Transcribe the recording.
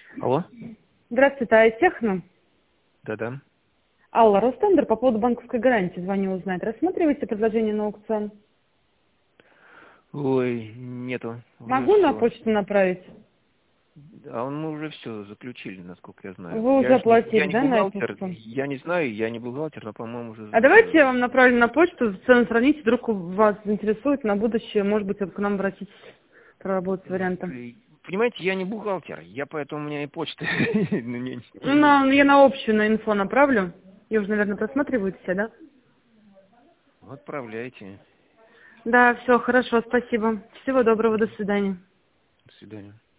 Алло? Здравствуйте, Айтехно. Да-да. Алла, Ростендер по поводу банковской гарантии звоню узнать. Рассматриваете предложение на аукцион? Ой, нету. Уже Могу на все. почту направить? Мы уже все заключили, насколько я знаю. Вы уже Я оплатили, не да, на эту бухгалтер, аукцион? я не знаю, я не бухгалтер, но, по-моему, уже А давайте я вам направлю на почту, цену сравните, вдруг вас заинтересует на будущее, может быть, вы к нам обратитесь, проработать с вариантом. Понимаете, я не бухгалтер, я поэтому у меня и почта. Ну, я на общую, на инфо направлю. И уже, наверное, просматриваете все, да? Отправляйте. Да, все, хорошо, спасибо. Всего доброго, до свидания. До свидания.